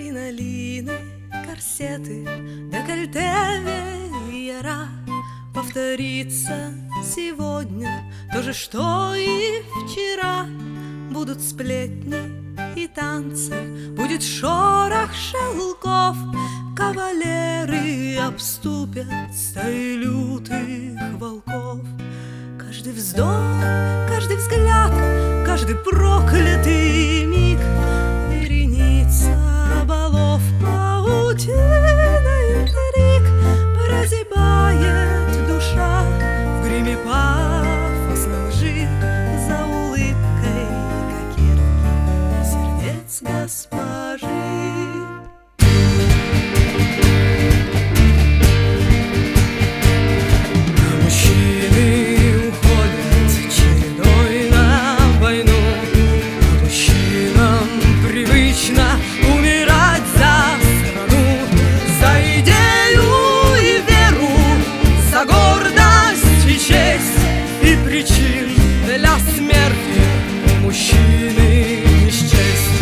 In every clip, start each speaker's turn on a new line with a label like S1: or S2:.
S1: Кринолины, корсеты, декольте, веера. Повторится сегодня то же, что и вчера. Будут сплетни и танцы, будет шорох шелков. Кавалеры обступят стаи лютых волков. Каждый вздох, каждый взгляд, каждый проклятый миг вереница балов, паутиной интриг. Прозябает душа в гриме пафосной лжи, за улыбкой кокетки сердец госпожи. Для смерти у мужчины не счесть.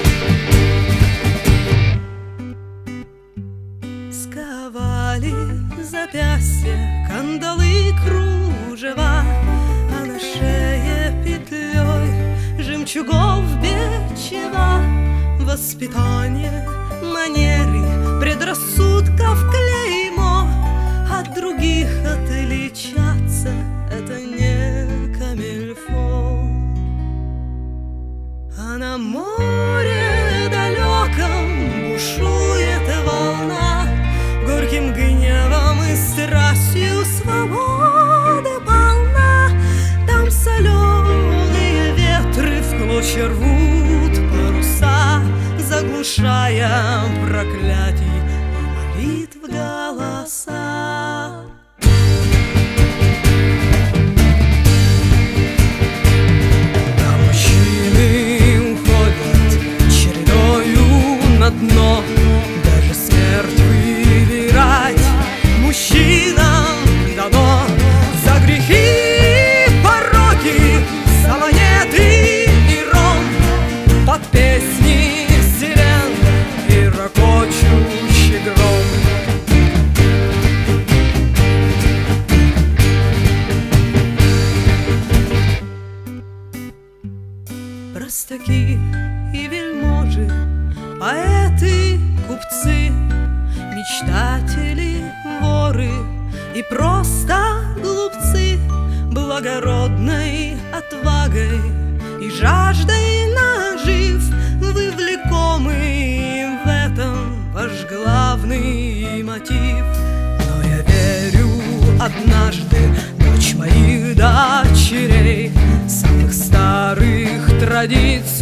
S1: Сковали запястья кандалы кружева, а на шее петлей жемчугов бичева. Воспитание, манеры, предрассудков клеймо. От других отличаться — это не камильфо. А на море далеком бушует волна, горьким гневом и страстью свободы полна. Там соленые ветры в клочья рвут паруса, заглушая проклятий и молитв голоса. Дно, даже смерть выбирать мужчинам дано. За грехи, пороки, за монеты и ром, под песни сирен и рокочущий гром. Простаки и вельможи, поэты, купцы, мечтатели, воры и просто глупцы, благородной отвагой и жаждой нажив вы влекомы в этом ваш главный мотив. Но я верю, однажды дочь моих дочерей самых старых традиций